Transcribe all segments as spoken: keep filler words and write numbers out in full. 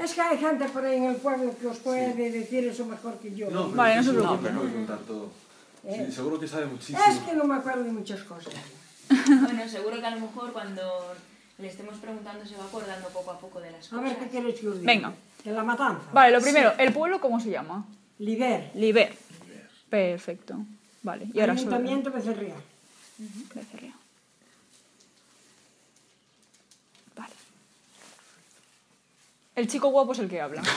Es que hay gente por ahí en el pueblo que os puede sí. decir eso mejor que yo. No, pero vale, no se preocupe. preocupe. No, contar todo. Eh, sí, seguro que sabe muchísimo. Es que no me acuerdo de muchas cosas. Bueno, seguro que a lo mejor cuando le estemos preguntando se va acordando poco a poco de las cosas. A ver, ¿qué queréis que os diga? Venga. De la matanza. Vale, lo primero, sí. ¿el pueblo cómo se llama? Liber. Liber. Perfecto. Vale, y ahora Ayuntamiento Becerría. Uh-huh. Becerría. Vale. El chico guapo es el que habla.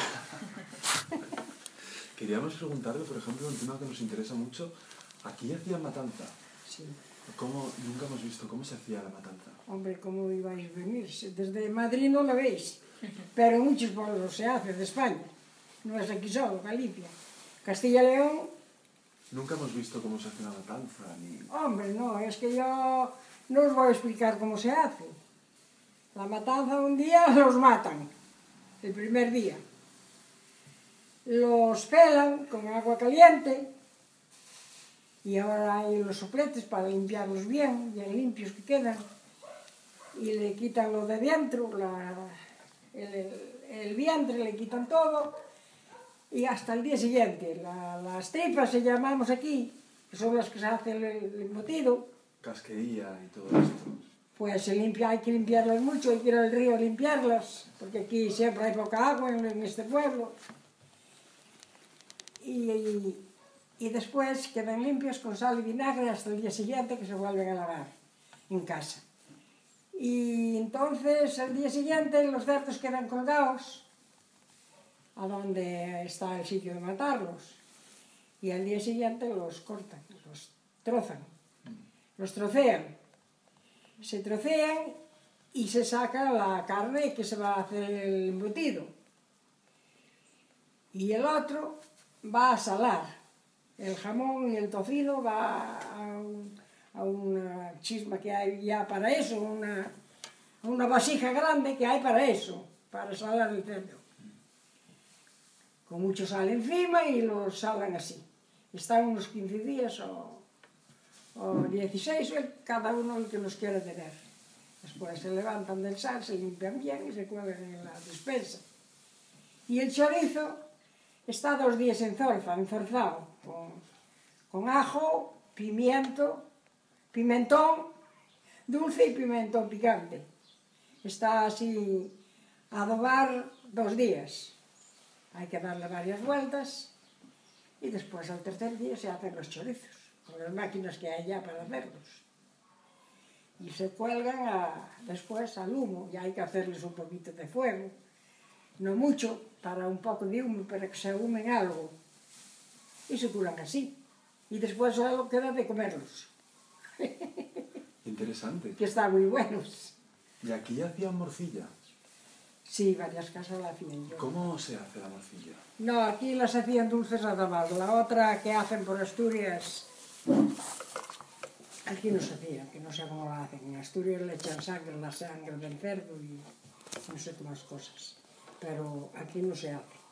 Queríamos preguntarle, por ejemplo, un tema que nos interesa mucho. Aquí hacían matanza. Sí. ¿Cómo? Nunca hemos visto cómo se hacía la matanza. Hombre, ¿cómo ibais a venir? Desde Madrid no lo veis, pero en muchos pueblos se hace, de España. No es aquí solo, Galicia. Castilla y León... Nunca hemos visto cómo se hace una matanza, ni... Hombre, no, es que yo no os voy a explicar cómo se hace. La matanza un día los matan, el primer día. Los pelan con agua caliente y ahora hay los sopletes para limpiarlos bien, bien limpios que quedan. Y le quitan lo de dentro, la, el, el, el vientre, le quitan todo. Y hasta el día siguiente, la, las tripas se llamamos aquí, que son las que se hace el, el embutido. Casquería y todo esto. Pues se limpia, hay que limpiarlas mucho, hay que ir al río a limpiarlas, porque aquí siempre hay poca agua en, en este pueblo. Y, y, y después quedan limpios con sal y vinagre hasta el día siguiente que se vuelven a lavar en casa. Y entonces el día siguiente los cerdos quedan colgados a donde está el sitio de matarlos. Y al día siguiente los cortan, los trozan, los trocean. Se trocean y se saca la carne que se va a hacer el embutido. Y el otro va a salar. El jamón y el tocino va a, un, a una chisma que hay ya para eso, una, una vasija grande que hay para eso, para salar el cerdo. Con mucho sal encima y lo salan así. Están unos quince días o, o dieciséis, cada uno el que los quiera tener. Después se levantan del sal, se limpian bien y se cuelgan en la despensa. Y el chorizo está dos días en zorza, enzorzado, con, con ajo, pimiento, pimentón dulce y pimentón picante. Está así a adobar dos días. Hay que darle varias vueltas y después al tercer día se hacen los chorizos, con las máquinas que hay ya para hacerlos. Y se cuelgan a, después al humo, y hay que hacerles un poquito de fuego, no mucho, para un poco de humo, para que se ahumen algo. Y se curan así. Y después solo queda de comerlos. Interesante. Que están muy buenos. ¿Y aquí hacían morcilla? Sí, varias casas la hacían yo. ¿Cómo se hace la morcilla? No, aquí las hacían dulces nada más. La otra que hacen por Asturias, aquí no se hacía, que no sé cómo la hacen. En Asturias le echan sangre, la sangre del cerdo y no sé qué más cosas. Pero aquí no se hace.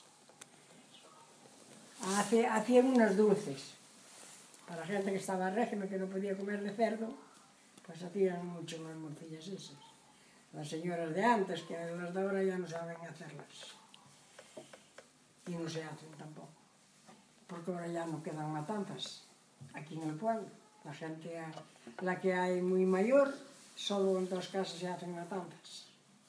hace hacían unas dulces. Para gente que estaba en régimen, que no podía comer de cerdo, pues hacían mucho las morcillas esas. Las señoras de antes, que las de ahora ya no saben hacerlas. Y no se hacen tampoco. Porque ahora ya no quedan matanzas aquí en el pueblo. La gente, la que hay muy mayor, solo en dos casas se hacen matanzas.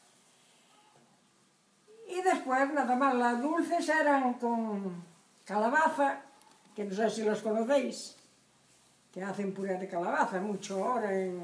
Y después, nada más, las dulces eran con calabaza, que no sé si los conocéis, que hacen puré de calabaza mucho ahora en,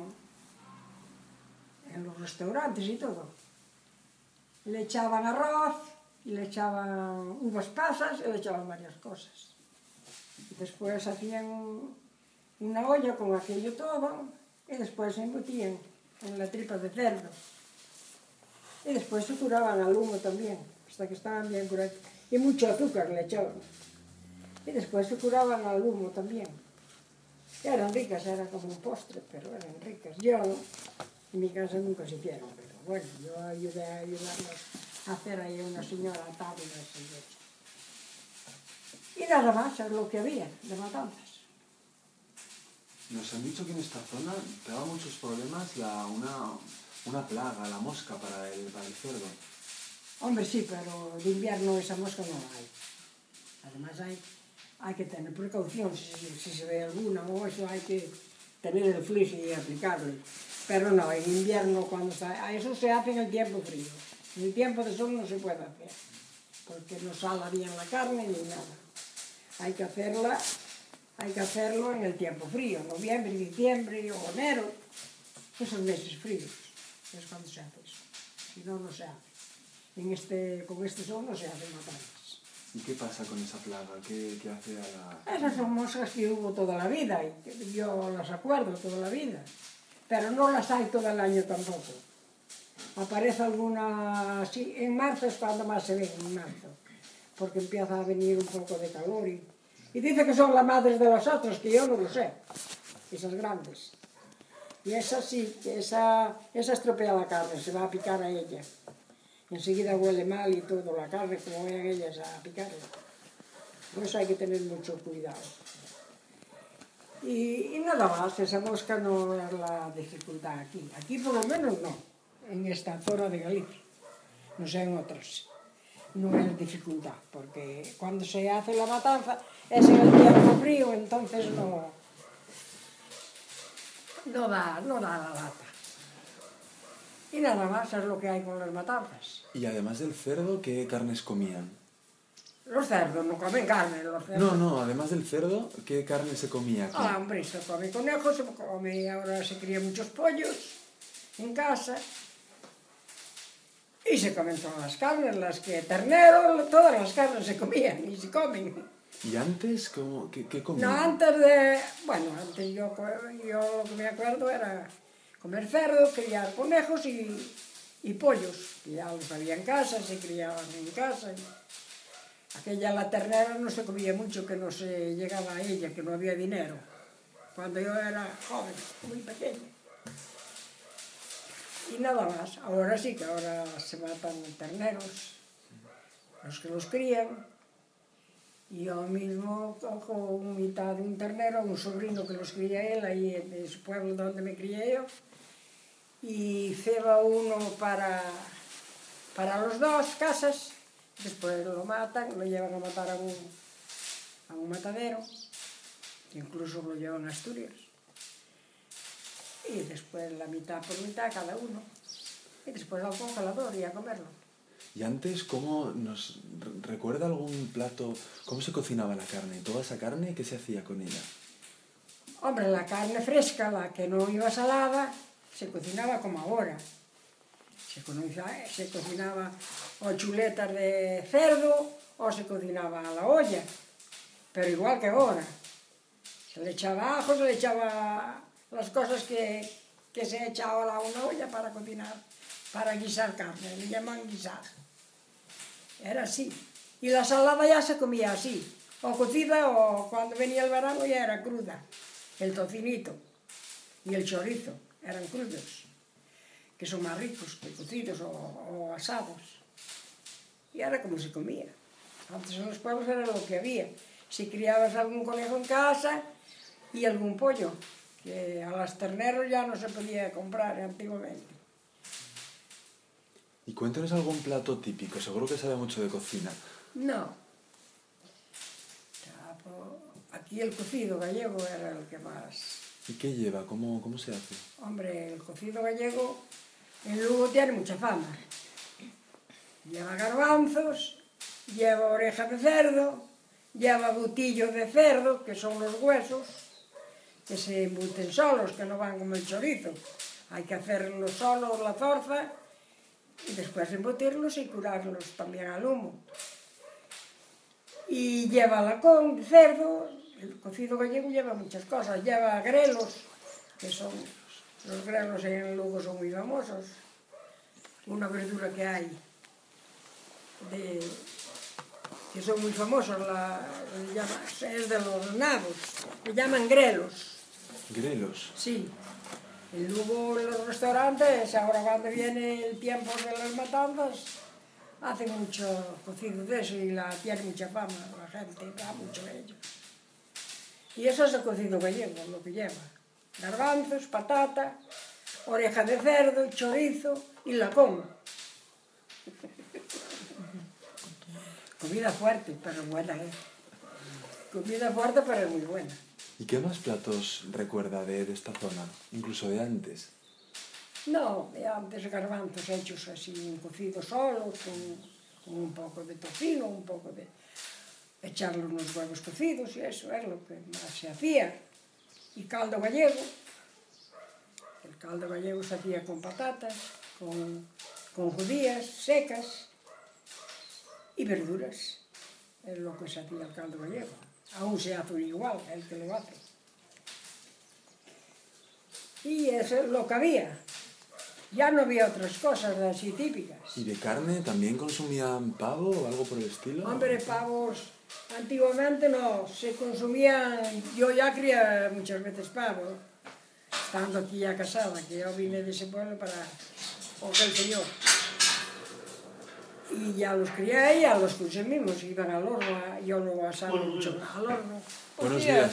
en los restaurantes y todo. Le echaban arroz, y le echaban uvas pasas y le echaban varias cosas. Y después hacían una olla con aquello todo y después se embutían en la tripa de cerdo. Y después se curaban al humo también, hasta que estaban bien curados. Y mucho azúcar le echaban. Y después se curaban al humo también. Y eran ricas, era como un postre, pero eran ricas. Yo, en mi casa nunca se hicieron, pero bueno, yo ayudé a ayudarlos a hacer ahí una señora tablas y eso. Y nada más, es lo que había de matanzas. Nos han dicho que en esta zona te daba muchos problemas la, una, una plaga, la mosca para el, para el cerdo. Hombre, sí, pero de invierno esa mosca no la hay. Además hay, hay que tener precaución, si, si se ve alguna o eso hay que tener el flis y aplicarle. Pero no, en invierno cuando está, eso se hace en el tiempo frío. En el tiempo de sol no se puede hacer, porque no sala bien la carne ni nada. Hay que hacerla, hay que hacerlo en el tiempo frío, noviembre, diciembre o enero, esos meses fríos, es cuando se hace eso. Si no, no se hace. En este, con este sol no se hacen matanzas. ¿Y qué pasa con esa plaga? ¿Qué, qué hace a la...? Esas son moscas que hubo toda la vida, y que yo las acuerdo toda la vida, pero no las hay todo el año tampoco. Aparece alguna, sí, en marzo es cuando más se ven, en marzo, porque empieza a venir un poco de calor y, y dice que son las madres de las otras, que yo no lo sé, esas grandes. Y esa sí, esa, esa estropea la carne, se va a picar a ella. Enseguida huele mal y todo, la carne, como vayan ellas a picarla. Por eso hay que tener mucho cuidado. Y, y nada más, esa mosca no es la dificultad aquí. Aquí por lo menos no, en esta zona de Galicia. No sé en otras. No es dificultad, porque cuando se hace la matanza es en el tiempo frío, entonces no, no, da, no da la lata. Y nada más es lo que hay con las matanzas. Y además del cerdo, ¿qué carnes comían? Los cerdos no comen carne, los cerdos. No, no, además del cerdo, ¿qué carne se comía aquí? Ah, hombre, se come conejos, se come, ahora se crían muchos pollos en casa. Y se comen todas las carnes, las que ternero, todas las carnes se comían y se comen. ¿Y antes cómo, qué, qué comían? No, antes de... Bueno, antes yo, yo lo que me acuerdo era comer cerdo, criar conejos y, y pollos. Que ya los había en casa, se criaban en casa. Aquella, la ternera, no se comía mucho, que no se llegaba a ella, que no había dinero. Cuando yo era joven, muy pequeño. Y nada más, ahora sí que ahora se matan terneros, los que los crían. Y yo mismo cojo un mitad de un ternero, un sobrino que los cría él, ahí en su pueblo donde me crié yo, y ceba uno para, para los dos casas, después lo matan, lo llevan a matar a un, a un matadero, incluso lo llevan a Asturias. Y después la mitad por mitad cada uno. Y después al congelador y a comerlo. ¿Y antes cómo nos recuerda algún plato, cómo se cocinaba la carne? ¿Toda esa carne qué se hacía con ella? Hombre, la carne fresca, la que no iba salada, se cocinaba como ahora. Se, cocinaba, se cocinaba o chuletas de cerdo o se cocinaba a la olla. Pero igual que ahora. Se le echaba ajo, se le echaba las cosas que, que se echa ahora a una olla para cocinar, para guisar carne, le llaman guisar. Era así. Y la salada ya se comía así, o cocida o cuando venía el verano ya era cruda. El tocinito y el chorizo eran crudos, que son más ricos que cocidos o, o asados. Y era como se comía. Antes en los pueblos era lo que había. Si criabas algún conejo en casa y algún pollo, que a las terneros ya no se podía comprar antiguamente. Y cuéntanos algún plato típico, seguro que sabe mucho de cocina. No. Aquí el cocido gallego era el que más... ¿Y qué lleva? ¿Cómo, cómo se hace? Hombre, el cocido gallego en Lugo tiene mucha fama. Lleva garbanzos, lleva oreja de cerdo, lleva butillo de cerdo, que son los huesos, que se embuten solos, que no van como el chorizo. Hay que hacerlos solos, la zorza, y después embutirlos y curarlos también al humo. Y lleva lacón de cerdo, el cocido gallego lleva muchas cosas, lleva grelos, que son, los grelos en Lugo son muy famosos, una verdura que hay, de, que son muy famosos, la, llama, es de los nabos, le llaman grelos. ¿Grelos? Sí. En Lugo, en los restaurantes, ahora cuando viene el tiempo de las matanzas, hacen mucho cocido de eso y la tiene mucha fama, la gente da mucho de ello. Y eso es el cocido gallego, lo que lleva. Garbanzos, patata, oreja de cerdo, chorizo y lacón. Comida fuerte, pero buena, ¿eh? Comida fuerte, pero muy buena. ¿Y qué más platos recuerda de, de esta zona, incluso de antes? No, de antes garbanzos hechos así, cocidos solos, con, con un poco de tocino, un poco de... echarle unos huevos cocidos y eso es lo que más se hacía. Y caldo gallego. El caldo gallego se hacía con patatas, con, con judías secas y verduras. Es lo que se hacía el caldo gallego. Aún se hace igual, el que lo hace. Y eso es lo que había. Ya no había otras cosas así típicas. ¿Y de carne también consumían pavo o algo por el estilo? Hombre, pavos, antiguamente no, se consumían, yo ya cría muchas veces pavos, estando aquí ya casada, que yo vine de ese pueblo para con el señor. Y ya los crié y ya los consumimos, iban al horno, yo lo asaba mucho al horno. Buenos días.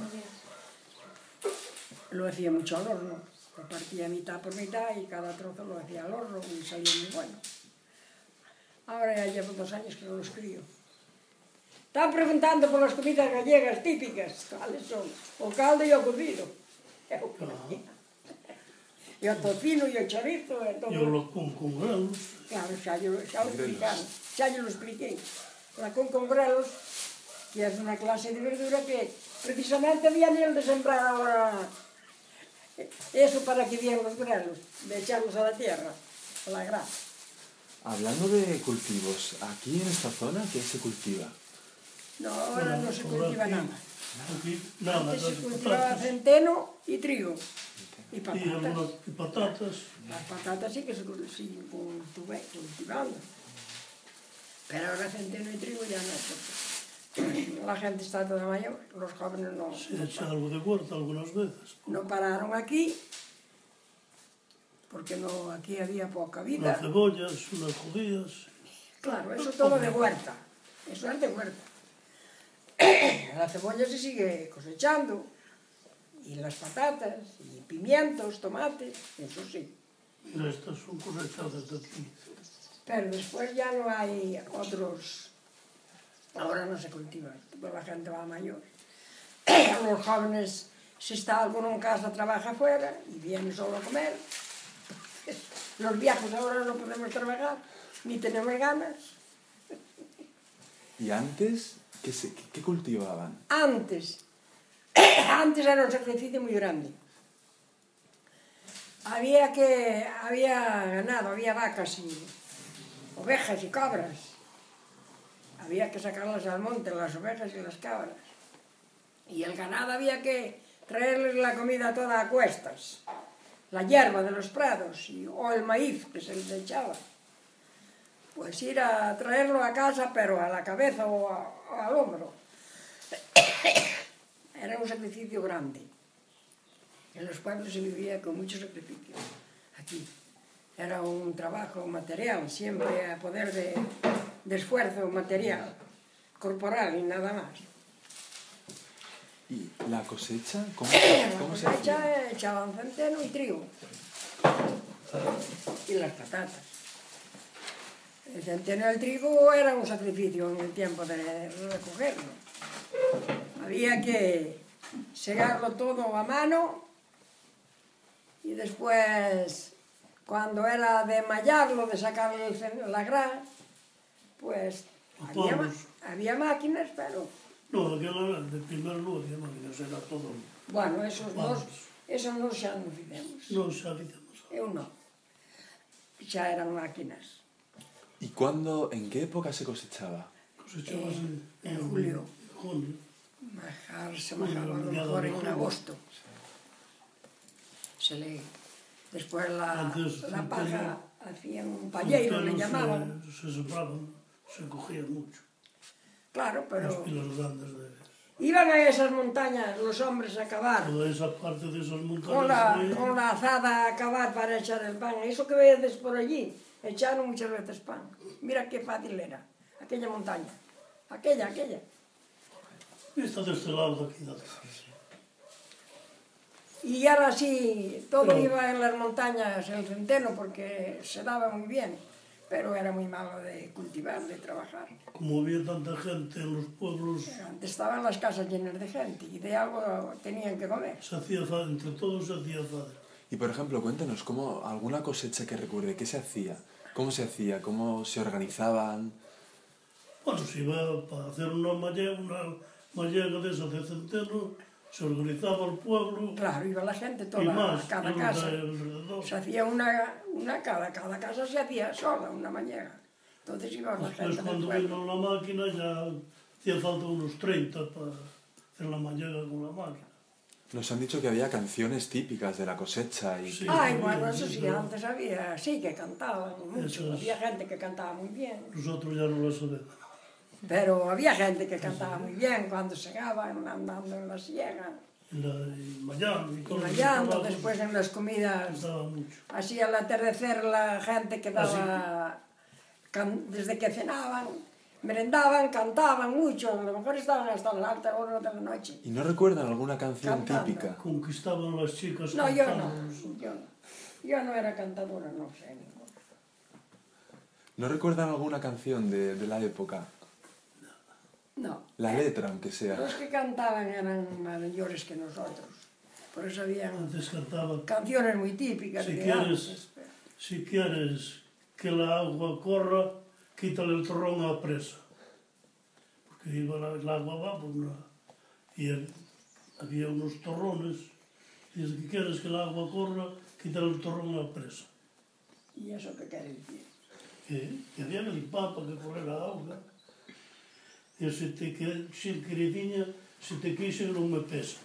Lo hacía mucho al horno, lo partía mitad por mitad y cada trozo lo hacía al horno y salía muy bueno. Ahora ya llevo dos años que no los crío. Están preguntando por las comidas gallegas típicas, ¿cuáles son? O caldo e o cocido. É o que hacía. E o tocino e o chorizo e todo. E o lacón con grelos. Claro, xa, yo, xa o explicaron, xa yo lo expliquei. Lacón con grelos, que é unha clase de verdura que precisamente habían el de sembrar ahora eso para que vieran los grelos, de echarlos a la tierra, a la grasa. Hablando de cultivos, aquí en esta zona, ¿qué se cultiva? No, ahora no se cultiva nada. Aquí, nada, Antes se las cultivaba patatas. centeno y trigo. Y Y patatas. algunas y patatas. Las patatas sí que se siguen cultivando. Pero ahora centeno y trigo ya no. Porque la gente está toda mayor, los jóvenes no, Se echa algo de huerta algunas veces. no pararon aquí, porque no, aquí había poca Unas vida. cebollas, unas judías. Claro, eso todo de huerta. Eso es de huerta. La cebolla se sigue cosechando, y las patatas, y pimientos, tomates, eso sí. Estas son cosechadas de aquí. Pero después ya no hay otros... Ahora no se cultiva, toda la gente va mayor. Los jóvenes, si está alguno en casa, trabaja afuera y viene solo a comer. Los viejos ahora no podemos trabajar, ni tenemos ganas. ¿Y antes qué, se, qué, qué cultivaban? Antes, antes era un sacrificio muy grande. Había que, había ganado, había vacas y ovejas y cabras. Había que sacarlas al monte, las ovejas y las cabras. Y el ganado había que traerles la comida toda a cuestas. La hierba de los prados y, o el maíz que se les echaba. Pues ir a traerlo a casa, pero a la cabeza o, a, o al hombro. Era un sacrificio grande. En los pueblos se vivía con mucho sacrificio. Aquí era un trabajo material, siempre a poder de... de esfuerzo material, corporal y nada más. ¿Y la cosecha? ¿Cómo, La cómo se cosecha hacía? echaban centeno y trigo. Y las patatas. El centeno y el trigo era un sacrificio en el tiempo de recogerlo. Había que segarlo todo a mano y después, cuando era de mallarlo, de sacarle el, la grasa, pues había, había máquinas, pero... No, aquela de primeiro non había máquinas, era todo... Bueno, esos nos, esos nos xa non fizemos. Non xa fizemos. Eu non. Xa eran máquinas. ¿Y cuándo, en qué época se cosechaba? Cosechabas en, en julio. Junio. Majar se majaba a lo mejor en agosto. Se le... Después la, Antes, la paja hacían un Centeno palleiro, le llamaban. Se, se sembraban, se cogían mucho. Claro, pero... Las pilas grandes de... Iban a esas montañas los hombres a cavar. Toda esa parte de esas montañas... Con la, de... con la azada a cavar para echar el pan. Eso que vedes por allí, echaron muchas veces pan. Mira qué fácil era, aquella montaña. Aquella, aquella. Esta de este lado de aquí de atrás. Y ahora sí, todo Pero... iba en las montañas, el centeno, porque se daba muy bien. pero era muy malo de cultivar, de trabajar. Como había tanta gente en los pueblos, Antes estaban las casas llenas de gente y de algo tenían que comer. se hacía fácil, entre todos se hacía fácil. Y por ejemplo, cuéntanos, ¿cómo, alguna cosecha que recuerde? ¿Qué se hacía? ¿Cómo se hacía? ¿Cómo se organizaban? Bueno, se iba para hacer una mallega, una mallega de esas de centeno, se organizaba el pueblo Claro, iba la gente y toda, más, cada los de casa. alrededor. Se hacía una, una cada, cada casa se hacía sola, una mañana. Entonces iba la Después, gente del cuando pueblo. vino la máquina, ya hacía falta unos treinta para hacer la mallega con la máquina. Nos han dicho que había canciones típicas de la cosecha y... Sí. Ay, había, bueno, eso sí, sí, pero- antes había, sí que cantaban mucho, Eso es. había gente que cantaba muy bien. Nosotros ya no lo sabemos. Pero había gente que cantaba muy bien cuando segaban, andando en la siega. Y, la, y mayando y Y cosas mayando, trabajos, después en las comidas, cantaba mucho. así al atardecer la gente quedaba, can- desde que cenaban, merendaban, cantaban mucho, a lo mejor estaban hasta las altas horas de la noche. ¿Y no recuerdan alguna canción Cantando. típica? Conquistaban las chicas. No, yo no, cantaban nosotros. yo no. Yo no era cantadora, no sé ninguna. ¿No recuerdan alguna canción de, de la época? No. La letra, aunque sea. Los que cantaban eran mayores que nosotros. Por eso había Antes cantaban, canciones muy típicas Si de quieres- antes. pero- si quieres que la agua corra, quítale el torrón a la presa. Porque iba la, el agua va por una... Y el- había unos torrones, y dice que quieres que el agua corra, quítale el torrón a la presa. ¿Y eso qué quiere decir? Que, que había que limpar para que correra a auga. E se te que, se queridinha, se te quixen non me pesa.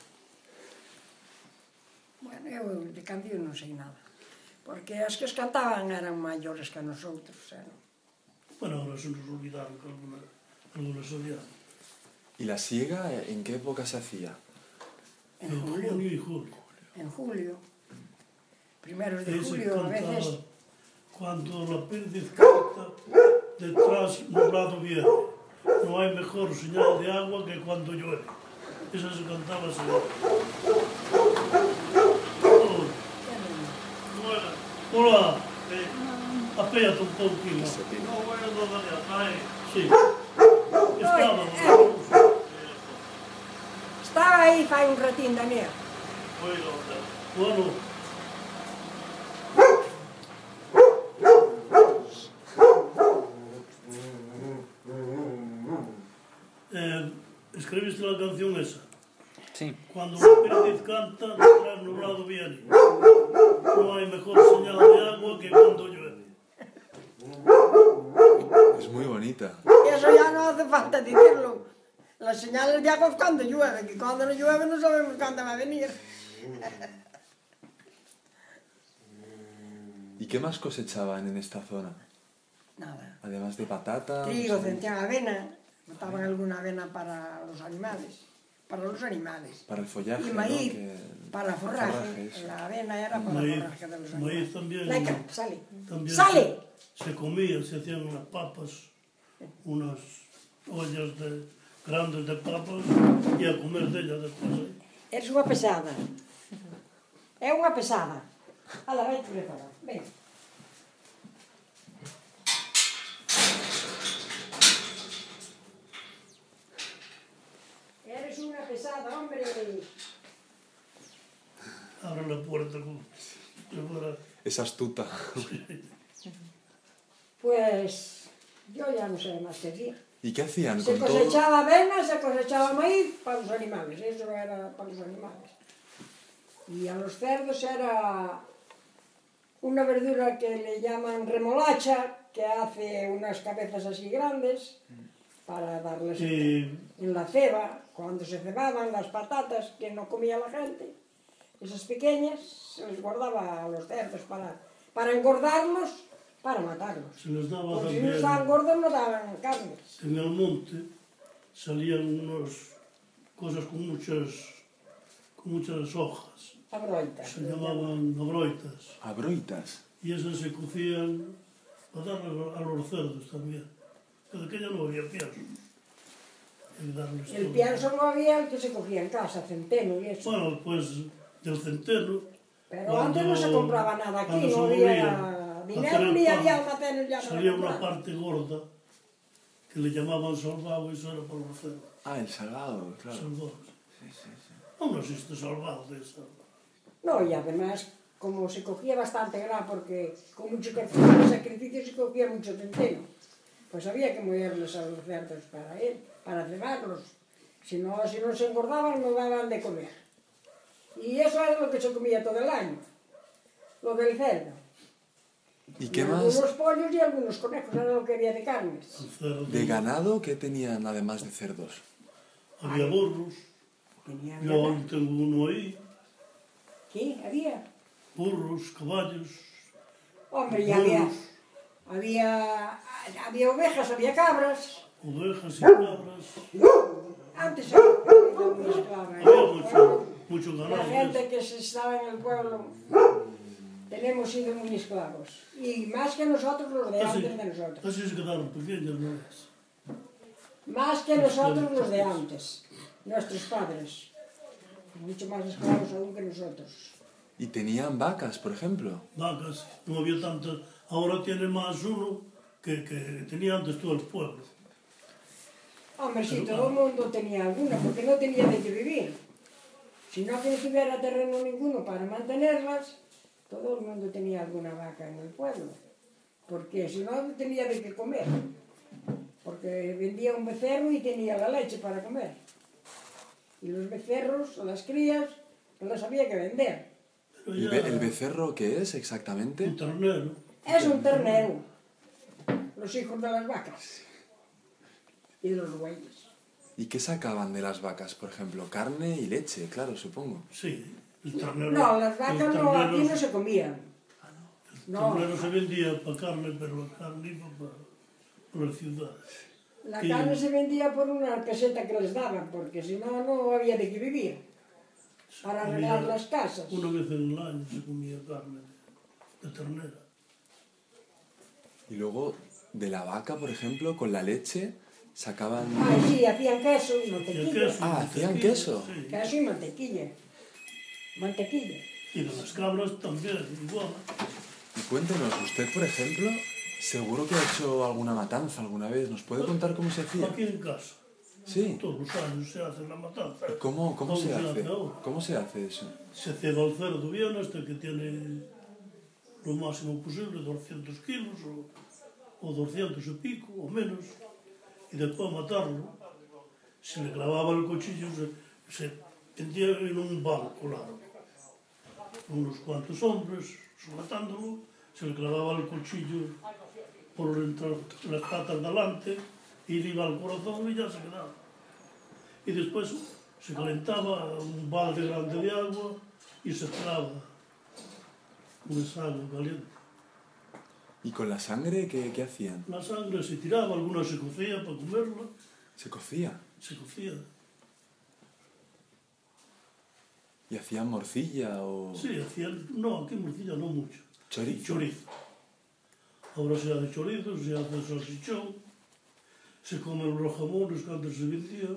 Bueno, eu de canción non sei nada. Porque as que os cantaban eran maiores que nosotros. Eran. Bueno, ahora se nos olvidaron que alguna, alguna sabían. ¿Y la siega en qué época se hacía? En En julio. junio y julio. En julio. Primeros de Ahí se julio, a cantaba veces. cuando la perdiz canta detrás nublado viene. No hay mejor señal de agua que cuando llueve. Esa se cantaba así. Oh, hola, hola. Eh, apéate un pouquinho. No, bueno, no, no, ay, sí. Estaba, eh. Estaba aí fai un ratín, Daniel. bueno, bueno. Eh, escribiste la canción esa. Sí. Cuando la perdiz canta, detrás nublado viene. No hay mejor señal de agua que cuando llueve. Es muy bonita. Eso ya no hace falta decirlo. Las señales de agua es cuando llueve, que cuando no llueve no sabemos cuándo va a venir. ¿Y qué más cosechaban en esta zona? Nada. Además de patata... Trigo, no sé, centella, avena. Botaban alguna avena para los animales. Para los animales. para el follaje, Y maíz, ¿no? Que... para forraje. forraje, eso. La avena era para Maíz, forraje de los maíz animales. también. Leca, sale. También ¡Sale! Se, se comían, se hacían unas papas, unas ollas de, grandes de papas y a comer de ellas después. ¿eh? Eres unha pesada. É unha pesada. Ala, vai te preparar. Ven. Eres unha pesada, hombre. Abre la puerta como si fuera... Es astuta. Pues yo ya no sé más que decir. ¿Y qué hacían Se con todo? cosechaba avena, se cosechaba maíz para los animales, eso era para los animales. Y a los cerdos era una verdura que le llaman remolacha, que hace unas cabezas así grandes para darles Y en la ceba, cuando se cebaban las patatas que no comía la gente, esas pequeñas se les guardaba a los cerdos para, para engordarlos, para matarlos. se les daba Porque si también... no estaban gordos no daban carne. En el monte salían unas cosas con muchas, con muchas hojas. Abroitas. Se llamaban abroitas. Abroitas. Y esas se cocían para dar a los cerdos también. Pero aquella no había pienso. Y darles El todo. pienso no había el que se cogía en casa, centeno y eso. Bueno, pues del centeno. Pero cuando- antes no se compraba nada aquí, cuando se no moría, había dinero ni había almacenes ya para salía una comprar. parte gorda que le llamaban salvado y eso era por los cerdos. Ah, el salvado, claro. Salvado. Sí, sí, sí. No, no existe salvado de esa. No, y además, como se cogía bastante grano, porque con mucho sacrificio se cogía mucho centeno, pues había que moverles a los cerdos para él, para cebarlos. Si no, si no se engordaban, no daban de comer. Y eso era lo que se comía todo el año, lo del cerdo. ¿Y Y qué más? algunos pollos y algunos conejos, era lo que había de carnes. El cerdo. ¿De ganado qué tenían además de cerdos? Había burros. Tenían Yo ganado. aún tengo uno ahí. ¿Qué? ¿Había? Burros, caballos. Hombre, y había, burros, había, había ovejas, había cabras. ovejas y cabras. Antes era muy esclava. ¿eh? Había mucho, mucho La ganado. gente que se estaba en el pueblo, tenemos sido muy esclavos. Y más que nosotros, los de Así, antes de nosotros. así se quedaron pequeños, ¿no es? Más que nosotros, los de antes. Nuestros padres. Mucho más esclavos aún que nosotros. ¿Y tenían vacas, por ejemplo? Vacas, no había tantas. Ahora tiene más uno que, que tenía antes todo el pueblo. Hombre, sí, todo el mundo tenía alguna, porque no tenía de qué vivir. Si no que no tuviera terreno ninguno para mantenerlas, todo el mundo tenía alguna vaca en el pueblo. Porque si no, no tenía de qué comer. Porque vendía un becerro y tenía la leche para comer. Y los becerros, o las crías, no las había que vender. Pero ¿El, ya, be- el becerro qué es exactamente? un ternero. Es un ternero. Los hijos de las vacas. Y de los bueyes. ¿Y qué sacaban de las vacas, por ejemplo? Carne y leche, claro, supongo. Sí, el ternero. No, las el vacas no, ternero- aquí no se comían. El No, ternero se vendía para carne, pero la carne iba para, para las ciudades. la Y- carne se vendía por una peseta que les daban, porque si no, no había de qué vivir. Para arreglar Comía- las casas. Una vez en el año se comía carne de, de ternera. Y luego, de la vaca, por ejemplo, con la leche, sacaban... Ay, sí, hacían queso y Y el mantequilla. queso, Ah, ¿hacían mantequilla, queso? Sí. Queso y mantequilla. Mantequilla. Y de las cabras también, igual. Y cuéntenos, usted, por ejemplo, seguro que ha hecho alguna matanza alguna vez. ¿Nos puede contar cómo se hacía? Aquí en casa, Sí. todos los años se hace la matanza. ¿Cómo, cómo se hace? ahora? ¿Cómo se hace eso? Se ceba el cerdo bien hasta que tiene lo máximo posible, doscientos kilos o, o doscientos y pico o menos, y después matarlo. Se le clavaba el cuchillo, se, se tendía en un banco largo. Unos cuantos hombres sujetándolo, se le clavaba el cuchillo por entre las patas delante y le iba al corazón y ya se quedaba. Y después se calentaba un balde grande de agua y se tiraba un agua caliente. ¿Y con la sangre qué, qué hacían? La sangre se tiraba, alguna se cocía para comerla, ¿Se cocía? se cocía. ¿Y hacían morcilla o Sí, hacían, no, aquí en morcilla no mucho. chorizo? Chorizo. Ahora se hace chorizo, se hace salchichón, se comen los jamones que antes se vendían.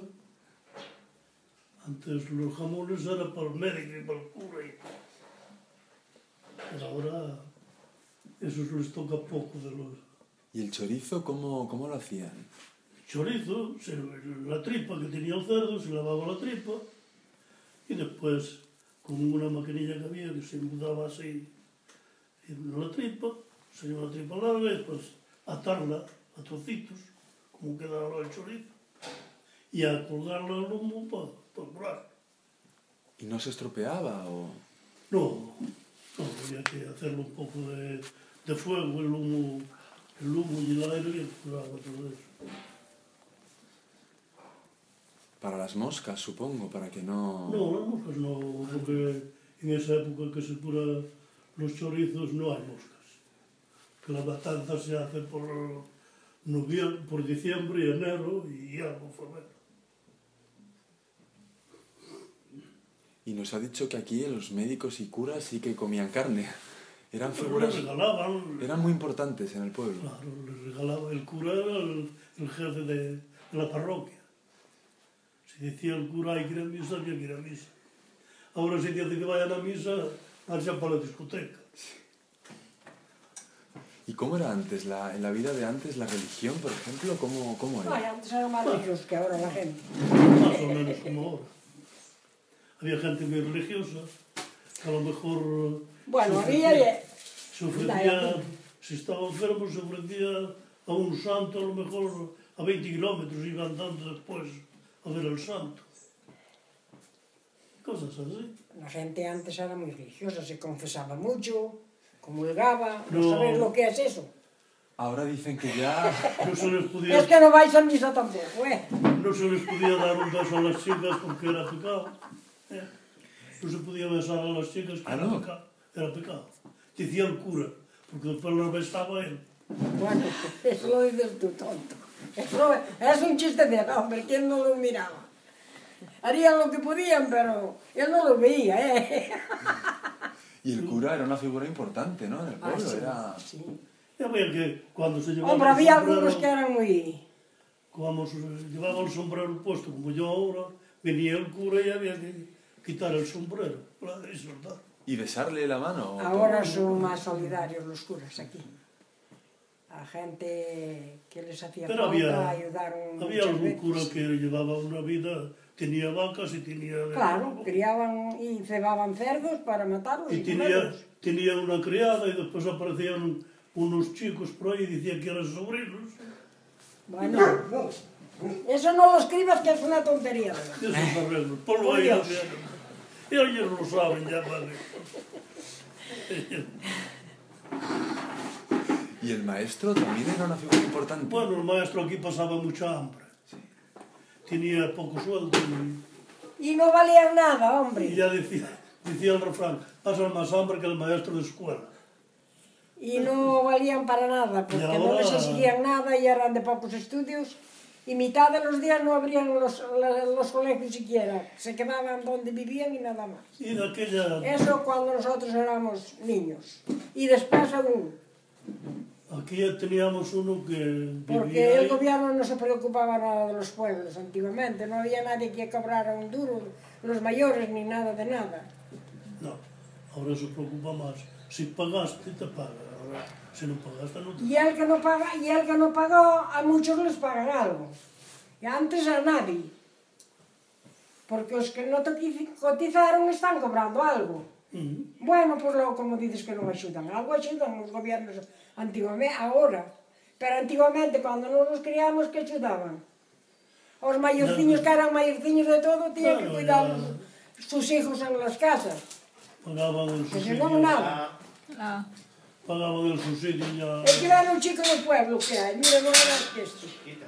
Antes los jamones eran para el médico y para el cura. Y... Pero ahora esos les toca poco de los... ¿Y el chorizo cómo, cómo lo hacían? Chorizo, se- la tripa que tenía el cerdo, se lavaba la tripa y después con una maquinilla que había que se mudaba así en la tripa, se lleva la tripa larga y después atarla a trocitos, como queda ahora el chorizo, y a colgarla al lomo para, para curar. ¿Y no se estropeaba o...? No, no, había que hacerlo un poco de, de fuego, el humo, el humo y el aire y curaba todo eso. Para las moscas, supongo, para que no... No, las moscas no, porque en esa época que se cura los chorizos no hay moscas. Que la matanza se hace por, noviembre, por diciembre y enero y algo febrero. Y nos ha dicho que aquí los médicos y curas sí que comían carne. Eran Pero figuras... les regalaban, Eran muy importantes en el pueblo. claro, les regalaba, el cura era el, el jefe de, de la parroquia. Si decía el cura hay que ir a misa, había que ir a misa. Ahora si dice que vayan a misa, marchan para la discoteca. ¿Y cómo era antes? La, en la vida de antes, la religión, por ejemplo, ¿cómo, cómo Ay, era? antes eran más religiosos que ahora la gente. Más o menos como ahora. Había gente muy religiosa, que a lo mejor... Bueno, se había... ofrecía- eh, Se ofrecía, si estaba enfermo, se ofrecía a un santo, a lo mejor a veinte kilómetros, iba andando después a ver al santo. Cosas así. La gente antes era muy religiosa, se confesaba mucho, comulgaba, no, No. sabéis lo que es eso. Ahora dicen que ya... No se les podía, Es que no vais a misa tampoco, ¿eh? no se les podía dar un beso a las chicas porque era pecado. ¿eh? No se podía besar a las chicas que Ah, era, ¿no? pecado, era pecado. Decía el cura, porque después las besaba él. Bueno, eso lo dices tú, tonto. Eso es un chiste de hombre, ¿quién no lo miraba? Harían lo que podían, pero él no lo veía, ¿eh? Y el cura era una figura importante, ¿no? En el Ah, pueblo, sí, era... sí. Ya veía que cuando se llevaba Hombre, el había sombrero, algunos que eran muy... cuando se llevaba el sombrero puesto, como yo ahora, venía el cura y había que quitar el sombrero, claro, y soltar. ¿Y besarle la mano? Ahora son más solidarios los curas aquí. A gente que les hacía Pero falta había, ayudaron había muchas algún veces. cura que llevaba una vida, tenía vacas y tenía... Claro, criaban y cebaban cerdos para matarlos y, y tenía, comerlos. tenía una criada y después aparecían unos chicos por ahí y decían que eran sobrinos. Bueno, eso no lo escribas, que es una tontería. ¿verdad? Esos arreglos, ponlo Por ahí. Dios. Y ellos lo saben ya, vale. ¿Y el maestro también era una figura importante? Bueno, el maestro aquí pasaba mucha hambre. Tenía poco sueldo y, Y no valían nada, y hombre. ya decía, decía el refrán, pasa más hambre que el maestro de escuela. Y no valían para nada, porque Y no ahora- les exigían nada y eran de pocos estudios. Y mitad de los días no abrían los, la- los colegios siquiera. Se quedaban donde vivían y nada más. Y de aquella, Eso cuando nosotros éramos niños. Y después aún, aquí ya teníamos uno que vivía porque el ahí. gobierno no se preocupaba nada de los pueblos antiguamente. No había nadie que cobrara un duro, los mayores, ni nada de nada. No, ahora se preocupa más. Si pagaste, te paga. Ahora, si no pagaste, no te Y el que no paga, y el que no pagó, a muchos les pagan algo. Y antes a nadie. Porque los que no te cotizaron están cobrando algo. Ujú. Bueno, pues luego, como dices que non axudan, algo axudan os gobiernos antiguamente, agora. Pero antiguamente, cando nos nos criamos, que axudaban? Os maiorciños que eran maiorciños de todo, tiñan que Claro, cuidar ya. os sus hijos en las casas. Pagaban el Que subsidio. senón nada. Ah, Pagaban el subsidio ya. Es que era un chico del pueblo que hai, mira, non era que este.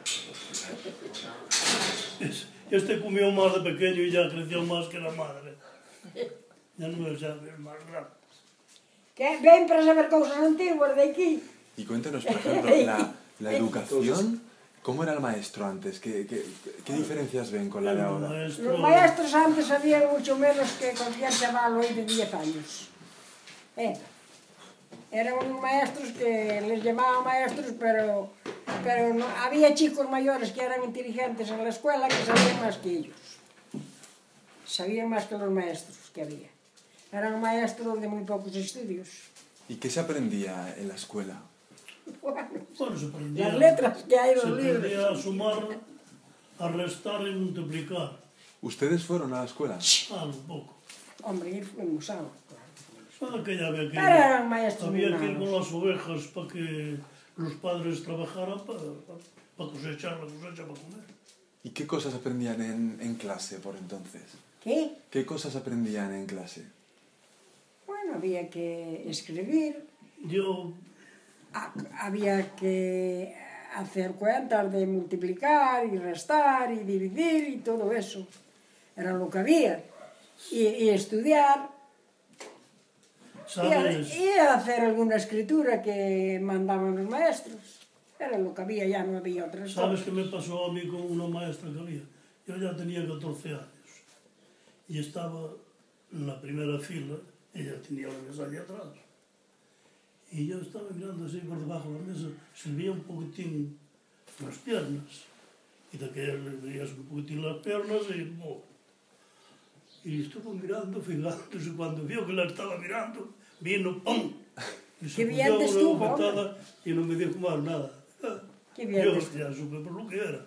Este comió más de pequeño y ya creció más que la madre. Ya no es ya el más grande. Que ven para saber cousas antiguas de aquí. Y cuéntenos, por ejemplo, la, la educación, ¿cómo era el maestro antes? ¿Qué, qué, qué diferencias ven con la de El ahora? maestro, Los maestros antes sabían mucho menos que cualquier chaval hoy de diez años. Eh, eran unos maestros que les llamaban maestros, pero, pero no, había chicos mayores que eran inteligentes en la escuela que sabían más que ellos. Sabían más que los maestros que había. Eran maestros de muy pocos estudios. ¿Y qué se aprendía en la escuela? Bueno, bueno, se aprendía, las letras que hay en se los aprendía libros. a sumar, a restar y multiplicar. ¿Ustedes fueron a la escuela? Ah, un poco. Hombre, y fuimos a... Solo que ya había que, Pero eran maestros muy había que ir con malos. las ovejas para que los padres trabajaran para, para cosechar la cosecha para comer. ¿Y qué cosas aprendían en, en clase por entonces? ¿Qué? ¿Qué cosas aprendían en clase? Bueno, había que escribir, Yo, ha- había que hacer cuentas de multiplicar y restar y dividir y todo eso. Era lo que había. Y, y estudiar y, ha- ¿sabes? y hacer alguna escritura que mandaban los maestros. Era lo que había, ya no había otras ¿Sabes cosas. qué me pasó a mí con una maestra que había? Yo ya tenía catorce años y estaba en la primera fila, ella tenía la mesa allá atrás. Y yo estaba mirando así por debajo de la mesa, se le veía un poquitín las piernas. Y de que le veías un poquitín las piernas y... Oh. Y estuvo mirando, fijándose, cuando vio que la estaba mirando, vino, ¡pum! Y se Qué bien puso te una estuvo, bofetada y no me dijo más nada. Qué bien Yo te estuvo. ya supe por lo que era.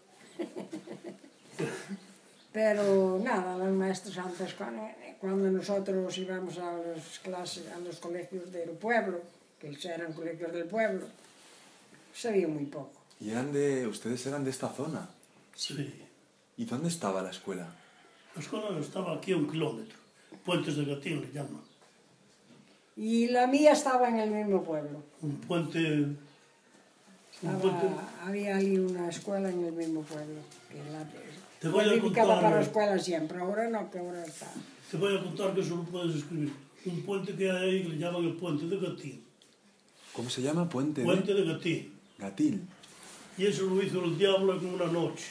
Pero nada, los maestros antes, cuando nosotros íbamos a las clases, a los colegios del pueblo, que eran colegios del pueblo, sabía muy poco. ¿Y eran de, ustedes eran de esta zona? Sí. ¿Y dónde estaba la escuela? La escuela estaba aquí a un kilómetro. Puentes de Gatín le llaman. Y la mía estaba en el mismo pueblo. Un puente... Un Estaba, puente... había ahí una escuela en el mismo pueblo. Que la, Te voy a dedicada contar, para la eh. escuela siempre, ahora no, que ahora está. Te voy a contar que eso lo puedes escribir. Un puente que hay ahí que le llaman el puente de Gatín. ¿Cómo se llama? Puente de Puente de Gatín. Gatil. Y eso lo hizo el diablo en una noche.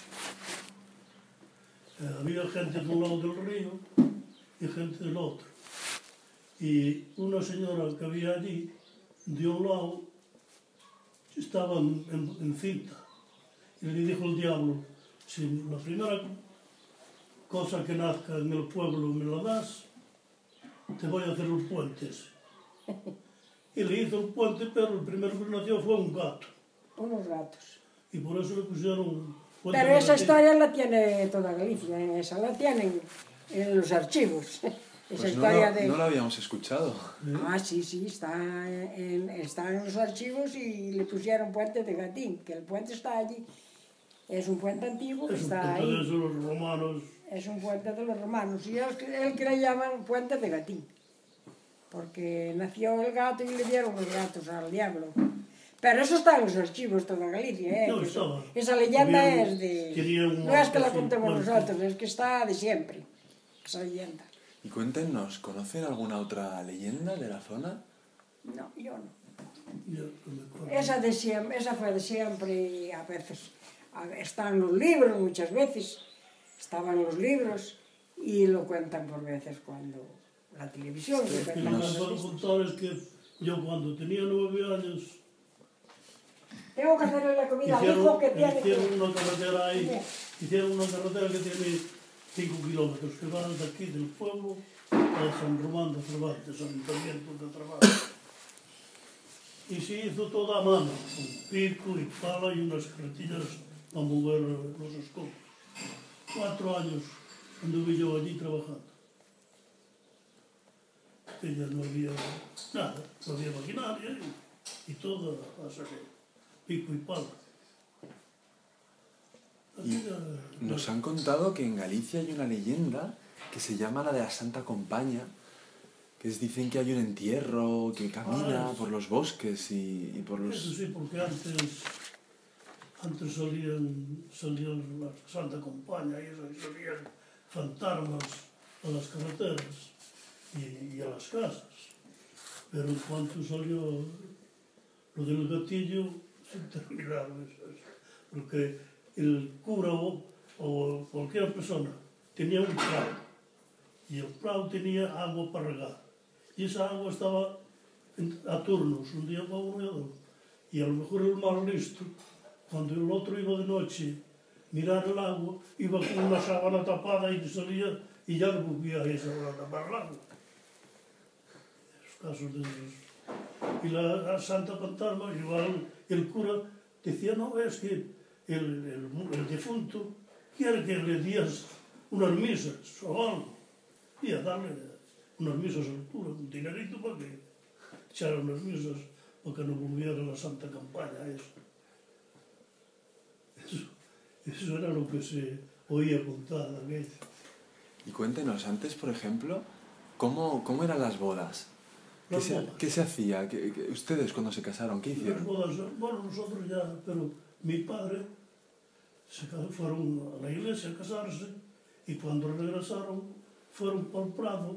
Eh, había gente de un lado del río y gente del otro. Y una señora que había allí, de un lado, estaba en, en, en cinta. Y le dijo el diablo, si la primera cosa que nazca en el pueblo me la das, te voy a hacer el puente ese. Y le hizo el puente, pero el primero que nació fue un gato. Unos gatos. Y por eso le pusieron... Puente Pero de esa Gatín. historia la tiene toda Galicia, ¿eh? Esa la tienen en los archivos. Esa Pues no, historia lo, de... no lo habíamos escuchado. Ah, sí, sí, está en, está en los archivos y le pusieron Puente de Gatín, que el puente está allí. Es un puente antiguo que Es un está puente de ahí. esos los romanos. Es un puente de los romanos. Y el, que- el que le llaman Puente de Gatín. Porque nació el gato y le dieron los gatos al diablo. Pero eso está en los archivos toda Galicia, ¿eh? No, Que estaba. esa leyenda Había un- es de... tenía un No es que la así, contemos fuerte. nosotros, es que está de siempre. Esa leyenda. Y cuéntenos, ¿conocen alguna otra leyenda de la zona? No, yo no. Ya, no me acuerdo. Esa, de siempre, esa fue de siempre y a veces a- está en los libros, muchas veces estaba en los libros y lo cuentan por veces cuando la televisión. lo Lo que cuentan no por me puedo veces. contar es que yo cuando tenía nueve años Tengo que hacerle la comida al hijo hicieron, que tiene hicieron que... una carretera ahí, Bien. hicieron una carretera que tiene cinco kilómetros, que va desde aquí del pueblo a San Román de Cervantes, Ayuntamiento de Trabajo. Y se hizo toda a mano, con pico y pala y unas carretillas para mover los escombros. Cuatro años anduve yo allí trabajando. Que ya no había nada, no había maquinaria y, y todo a sacar pico y pala. Y Aquella- nos han contado que en Galicia hay una leyenda que se llama la de la Santa Compaña, que es, dicen que hay un entierro que camina Ah, por los bosques y, y por Eso los... sí, porque antes, antes salían, salían la Santa Compañía y eso, y salían fantasmas a las carreteras y, y a las casas. Pero en cuanto salió lo del gatillo, se terminaron esas. Porque el cura o, o cualquier persona tenía un prado y el prado tenía agua para regar. Y esa agua estaba en- a turnos, un día para uno y otro. Y a lo mejor el más listo, cuando el otro iba de noche mirar el agua, iba con una sábana tapada y salía y ya devolvía esa sábana tapar el agua. Esos casos de esos. Y la, la Santa Fantasma, igual el cura decía, no, es que el, el, el difunto quiere que le días unas misas o algo. Y a darle unas misas al cura, un dinerito para que echara unas misas para que no volviera la Santa Campaña. Eso. Eso, eso era lo que se oía contar a aquello. Y cuéntenos, antes, por ejemplo, ¿cómo, cómo eran las bodas? ¿Qué, Las se, bodas. ¿Qué se hacía? ¿Qué- qué- ustedes cuando se casaron, qué Las hicieron? bodas, bueno, nosotros ya, pero mi padre se ca- fueron a la iglesia a casarse y cuando regresaron fueron para el prado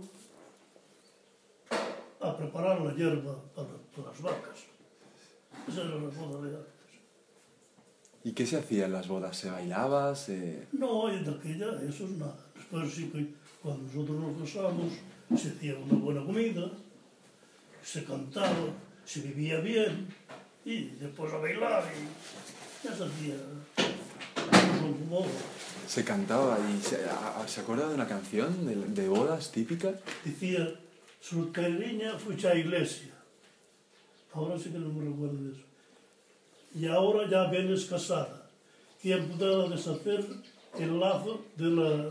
a preparar la hierba para, para las vacas. Esa era la boda de antes. ¿Y qué se hacía en las bodas? ¿Se bailaba? Se... No, en aquella eso es nada. Después sí que cuando nosotros nos casamos se hacía una buena comida, se cantaba, se vivía bien y después a bailar y ya se hacía un modo. Se cantaba y se, a- a- ¿se acuerda de una canción de, de bodas típica? Decía, solteiriña fucha a iglesia, ahora sí que no me recuerdo de eso. Y ahora ya vienes casada. ¿Quién pudiera deshacer el lazo de la...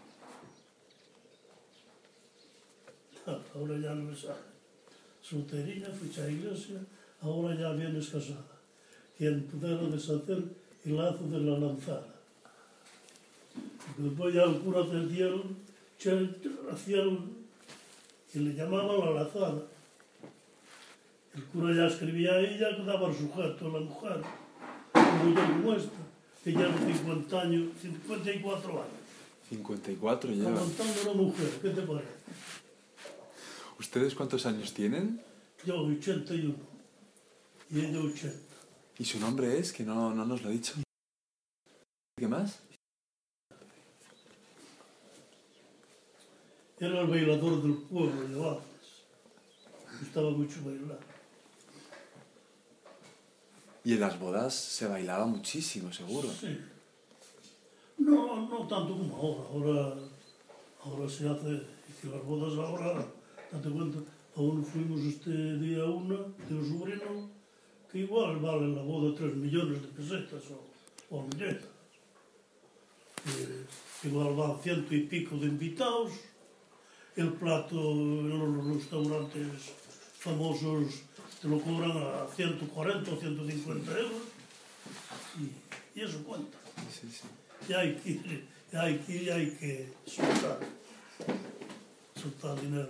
Ahora ya no me sale. Solterina, fuiste a la iglesia, ahora ya vienes casada. Quien pudiera deshacer el lazo de la lanzada. Porque después ya el cura hacía el, que le llamaban la lazada. El cura ya escribía a ella que daba el sujeto a la mujer, como yo como esta, que ya de cincuenta años, cincuenta y cuatro años. cincuenta y cuatro ya. Aguantando a una mujer, ¿qué te parece? ¿Ustedes cuántos años tienen? Yo ochenta y uno y ella ochenta. ¿Y su nombre es? Que no, no nos lo ha dicho. ¿Qué más? Era el bailador del pueblo de antes. Gustaba mucho bailar. Y en las bodas se bailaba muchísimo, seguro. Sí. No, no tanto como ahora. Ahora, ahora se hace, y que las bodas ahora, date cuenta, aún fuimos este día una de un sobrino que igual vale la boda tres millones de pesetas o, o millones. Que igual van ciento y pico de invitados. El plato en los restaurantes famosos te lo cobran a ciento cuarenta o ciento cincuenta euros y, y eso cuenta. Sí, sí. Y hay que ir, y hay que, y hay que soltar, soltar dinero.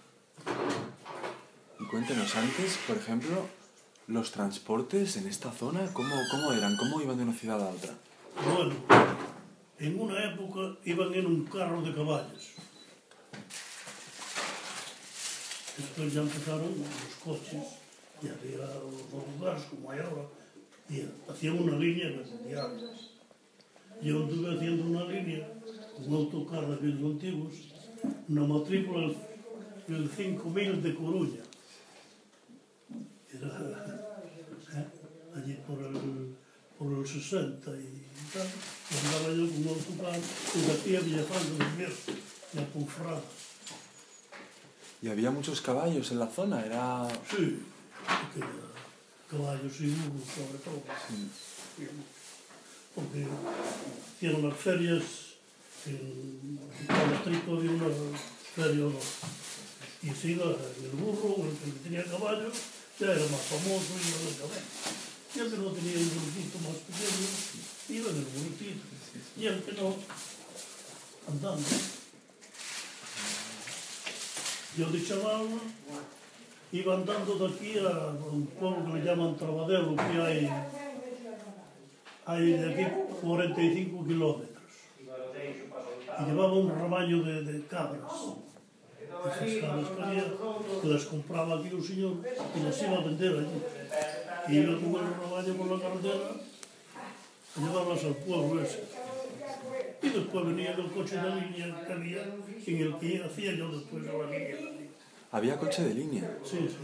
Y cuéntenos antes, por ejemplo, los transportes en esta zona, ¿cómo, cómo eran? ¿Cómo iban de una ciudad a otra? Bueno, en una época iban en un carro de caballos. Después ya empezaron los coches y había los lugares como hay ahora y hacían una línea diaria. Yo anduve haciendo una línea con un autocar de aquellos antiguos, una matrícula del cinco mil de Coruña. Era eh, allí por el, por el sesenta y tal, y andaba yo con un autocar desde aquí a Villafranca del Bierzo, y a Ponferrada. ¿Y había muchos caballos en la zona? Era... Sí, porque caballos y burros sobre todo. Sí. Porque hicieron las ferias, en cada distrito había una feria o dos. Y se iba el burro, el que tenía caballo, ya era más famoso, iba en el caballo. Y el que no tenía un burrito más pequeño, iba en el burrito. Y el que no, andando. Yo de chaval iba andando de aquí a un pueblo que le llaman Trabadelo, que hay, hay de aquí cuarenta y cinco kilómetros. Y llevaba un rebaño de, de cabras. Esas cabras que había, que las compraba aquí un señor y las iba a vender allí. Y iba con el rebaño por la carretera a llevarlas al pueblo ese. Y después venía el coche de línea que había, en el que hacía yo después de la línea. ¿Había coche de línea? Sí, sí.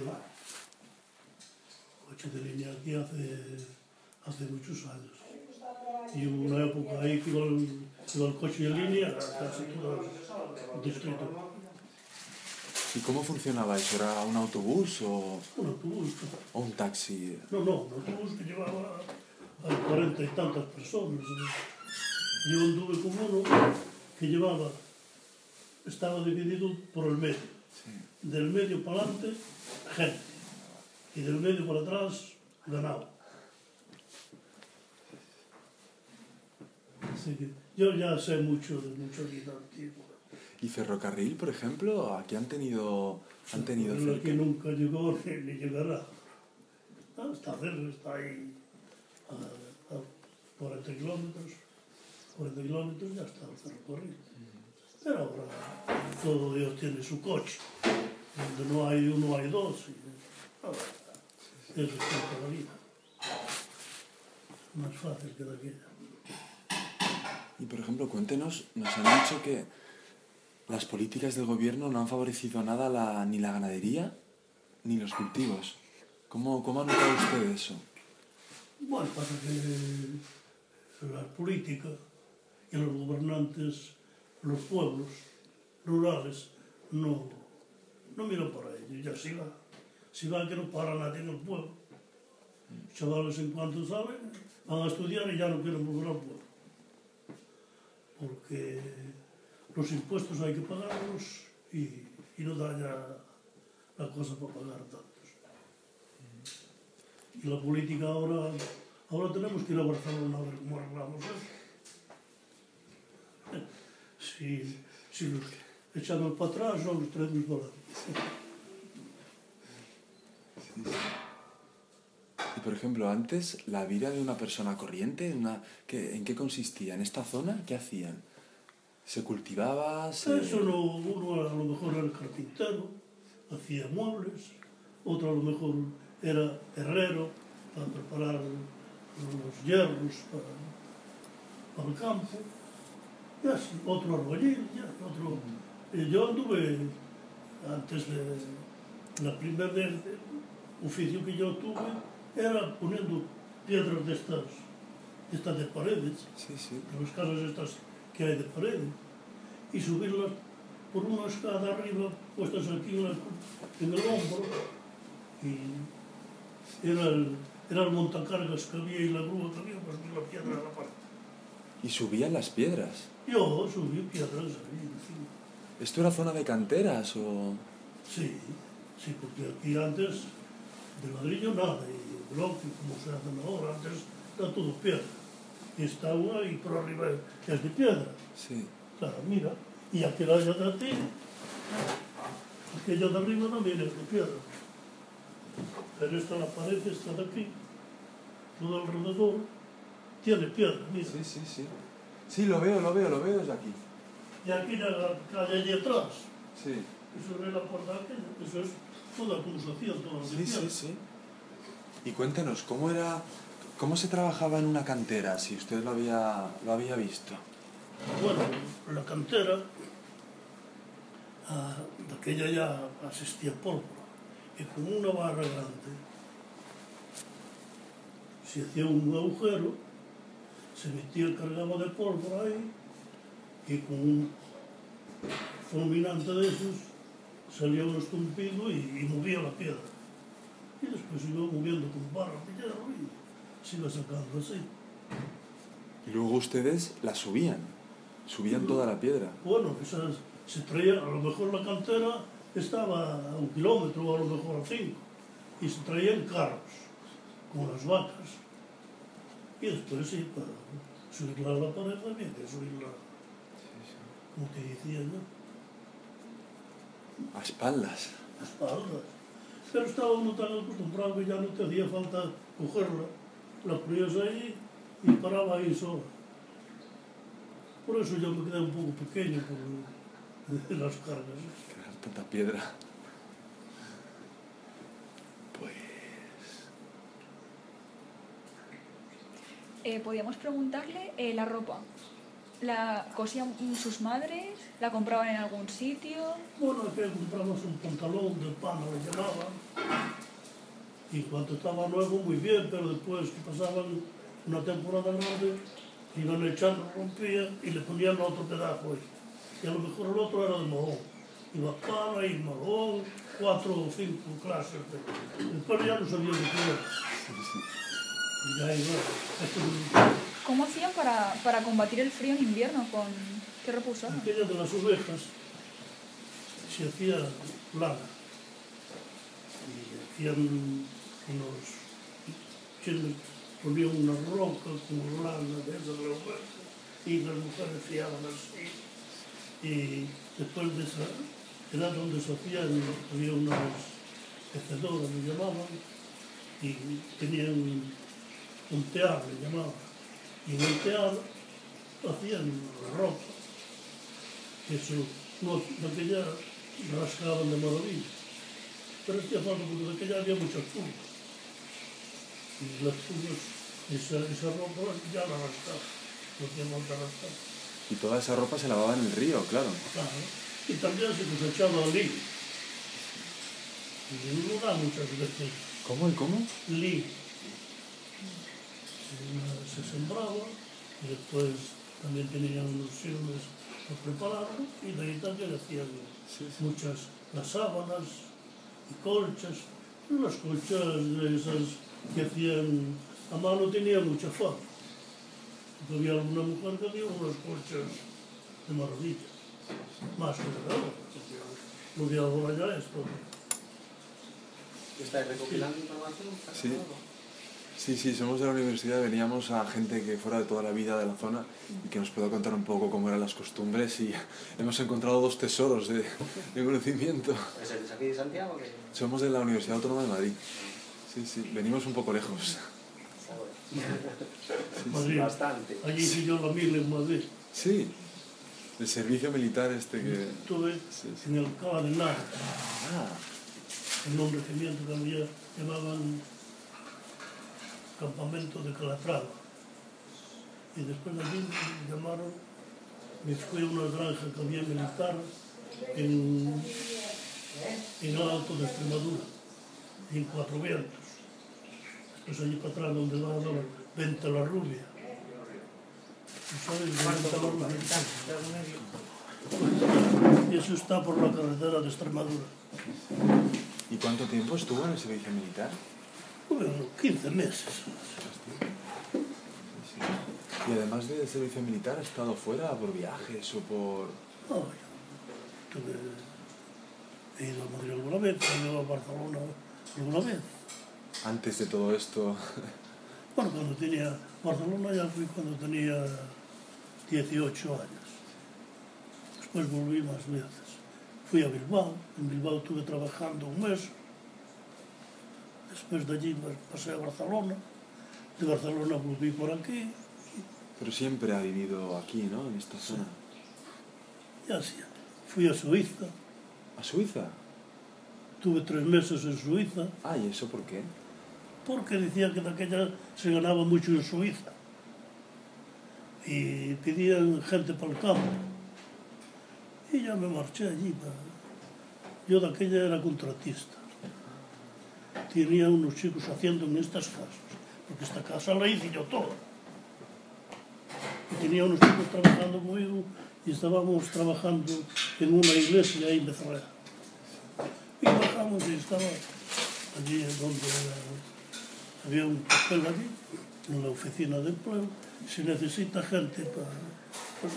Coche de línea aquí hace, hace muchos años. Y hubo una época ahí que iba el, iba el coche de línea a casi todo el distrito. ¿Y cómo funcionaba eso? ¿Era un autobús o, Un autobús. o un taxi? No, no, un autobús que llevaba a cuarenta y tantas personas. Yo anduve con uno que llevaba, estaba dividido por el medio. Sí. Del medio para adelante, gente. Y del medio para atrás, ganado. Así que yo ya sé mucho de mucho vida antigua. ¿Y ferrocarril, por ejemplo? ¿Aquí han tenido, han tenido Pero cerca? aquí nunca llegó ni, ni llegará. Ah, está cerca, está ahí a, a cuarenta kilómetros. cuarenta kilómetros ya está el ferrocarril. Pero ahora todo Dios tiene su coche. Donde no hay uno, hay dos. Y, ahora, eso es toda la vida. Más fácil que de aquella. Y por ejemplo, cuéntenos, nos han dicho que las políticas del gobierno no han favorecido nada la, ni la ganadería ni los cultivos. ¿Cómo, cómo ha notado usted eso? Bueno, pasa que la política y los gobernantes, los pueblos rurales, no, no miran para ellos. Ya sí la, si va que no para nadie en el pueblo. Los chavales en cuanto salen van a estudiar y ya no quieren volver al pueblo. Porque los impuestos hay que pagarlos y, y no da ya la cosa para pagar tantos. Y la política ahora, ahora tenemos que ir a Barcelona a ver cómo arreglamos eso. Si, si los echamos para atrás, no los traemos para adelante. Sí, sí. Y por ejemplo, antes, la vida de una persona corriente, una, ¿qué, ¿en qué consistía? ¿En esta zona? ¿Qué hacían? ¿Se cultivaba? Se... Eso no, uno a lo mejor era carpintero, hacía muebles, otro a lo mejor era herrero para preparar los hierros para, para el campo, y así, otro albañil, ya, otro... Eh, yo anduve, antes de la primera de, de oficio que yo tuve, era poniendo piedras de estas, de estas de paredes, Sí, sí. de las casas estas que hay de paredes, y subirlas por una escada arriba, puestas aquí en, la, en el hombro, y era el, era el montacargas que había y la grúa que había, pues la piedra a la parte. ¿Y subían las piedras? Yo subí piedras ahí encima. ¿Esto era zona de canteras o...? Sí, sí, porque aquí antes de ladrillo nada, y bloque como se hacen ahora, antes era todo piedra. Y está una y por arriba es de piedra. Sí. Claro, mira, y aquella de ti, aquella de arriba también es de piedra. Pero esta, la pared esta de aquí, todo alrededor, tiene piedra, mira. Sí, sí, sí. Sí, lo veo, lo veo, lo veo desde aquí. Y aquí la calle allí atrás, Sí. eso es la puerta aquella, eso es toda como se hacía, toda de Sí, piedra. sí, sí. Y cuéntenos, ¿cómo era, cómo se trabajaba en una cantera, si usted lo había, lo había visto? Bueno, la cantera, ah, de aquella ya asistía pólvora, y con una barra grande se hacía un agujero, se metía, cargaba de pólvora ahí, y con un fulminante de esos salía un estumpido y, y movía la piedra. Y después iba moviendo con barra de hierro y se iba sacando así. Y luego ustedes la subían, subían toda la piedra. Bueno, esas se traía, a lo mejor la cantera estaba a un kilómetro o a lo mejor a cinco, y se traían carros con las vacas. Y después sí, para subirla a la pared había que subirla, como te decía yo, A espaldas. a espaldas. Pero estaba uno tan acostumbrado que ya no te hacía falta cogerla, la ponías ahí y paraba ahí sola. Por eso yo me quedé un poco pequeño por las cargas. Cargar tanta piedra. Pues... Eh, podíamos preguntarle eh, la ropa. ¿La cosían sus madres? ¿La compraban en algún sitio? Bueno, que compramos un pantalón de pana, le llamaban, y cuando estaba nuevo muy bien, pero después que pasaban una temporada grande, iban echando, rompían y le ponían otro pedazo. Y a lo mejor el otro era de mohón. Iba pana y mohón, cuatro o cinco clases. De... Después ya no sabía de qué era. Y ya iba. Esto... ¿Cómo hacían para, para combatir el frío en invierno? ¿Con qué ropa usaban? Aquella de las ovejas se hacía lana. Y hacían unos... chiles, ponían una roca con lana de esa de la oveja y las mujeres fiaban así. Y después de esa, era donde se hacían, había unas tecedoras, le llamaban, y tenían un tear, le llamaban. Y en el tear hacían ropa. Eso, no, de aquella rascaban de maravilla. Pero hacía falta porque de aquella había muchas plumas. Y las plumas, esa, esa ropa ya la rascaban, no hacía falta rascar. Y toda esa ropa se lavaba en el río, claro. Claro. Y también se cosechaba lí. Y no da muchas veces ¿Cómo y cómo? lí. Se sembraba y después también tenían unos silmes para prepararlo y de ahí también hacían Sí, sí. muchas las sábanas y colchas, Las colchas esas que hacían a mano tenían mucha fama. Porque había alguna mujer que hacía unas colchas de maravilla. Más que de ahora. Lo que ahora ya es todo. ¿Estáis recopilando información? Sí. Sí, sí, somos de la universidad, veníamos a gente que fuera de toda la vida de la zona y que nos pueda contar un poco cómo eran las costumbres y hemos encontrado dos tesoros de, de conocimiento. ¿Es aquí de Santiago? Que... Somos de la Universidad Autónoma de Madrid. Sí, sí, venimos un poco lejos. Sí, Madrid. Bastante. Allí hice yo la mil en Madrid. Sí, el servicio militar este que... Estuve Sí, sí. en el Cava de Nara, Ah, en un regimiento que había, llamaban Campamento de Calatrava. Y después de allí me llamaron, me fui a una granja que había militar en, en el Alto de Extremadura, en Cuatro Vientos. Después allí para atrás donde va a Venta la Rubia. ¿Sabes? Venta la Rubia. Y eso está por la carretera de Extremadura. ¿y cuánto tiempo estuvo en el servicio militar? Bueno, quince meses. Y además del servicio militar, ¿ha estado fuera por viajes o por...? Oh, yo tuve, he ido a Madrid alguna vez, he ido a Barcelona alguna vez. Antes de todo esto... Bueno, cuando tenía... Barcelona ya fui cuando tenía dieciocho años. Después volví más veces. Fui a Bilbao, en Bilbao estuve trabajando un mes. Después de allí me pasé a Barcelona. De Barcelona volví por aquí. Pero siempre ha vivido aquí, ¿no? En esta zona. Y así. Fui a Suiza. ¿A Suiza? Tuve tres meses en Suiza. Ah, ¿y eso por qué? Porque decía que de aquella se ganaba mucho en Suiza. Y pedían gente para el campo. Y ya me marché allí. Para... Yo de aquella era contratista. Tenía unos chicos haciendo en estas casas. Porque esta casa la hice yo toda. Y tenía unos chicos trabajando conmigo y estábamos trabajando en una iglesia ahí en Becerra. Y bajamos y estaba allí donde había un papel allí, en la oficina de empleo, se necesita gente para... para...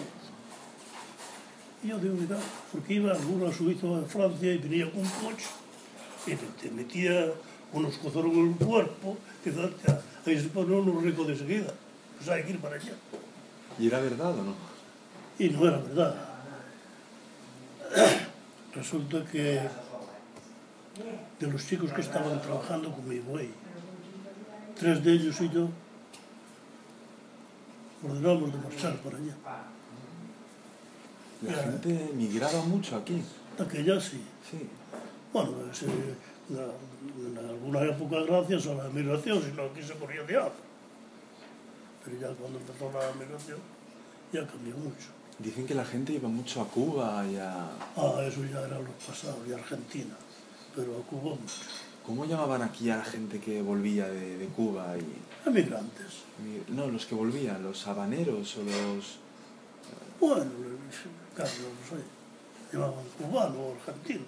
Y yo digo, mira, porque iba alguno a Suiza o a Francia y venía con un coche y te metía unos cozones en el cuerpo, que ya, ahí se pone uno rico de seguida. Pues hay que ir para allá. ¿Y era verdad o no? Y no era verdad. Resulta que de los chicos que estaban trabajando conmigo ahí, tres de ellos y yo ordenamos de marchar para allá. La gente migraba mucho aquí. Aquella sí. Sí. Bueno, ese, en alguna época gracias a la migración, si no aquí se moría de hambre. Pero ya cuando empezó la migración ya cambió mucho. Dicen que la gente iba mucho a Cuba y a... Ah, eso ya era lo pasado, y Argentina, pero a Cuba mucho. ¿Cómo llamaban aquí a la gente que volvía de, de Cuba? Y... Emigrantes. No, los que volvían, los habaneros o los... Bueno, claro, no sé, llamaban cubano o argentino.